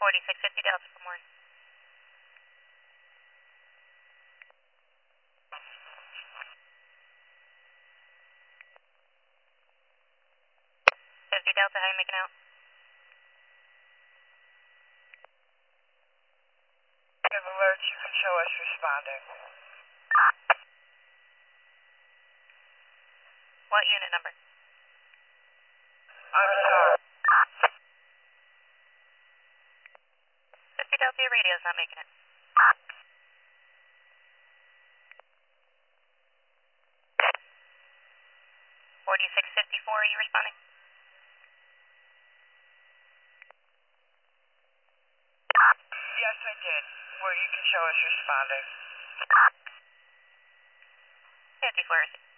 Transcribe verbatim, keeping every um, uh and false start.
forty-six fifty Delta, good morning. fifty Delta, how you making out? Give alerts, you can show us responding. What unit number? I'm sorry. fifty Delta, your radio's not making it. forty-six fifty-four, are you responding? Yes, I did. Well, you can show us responding. fifty-four,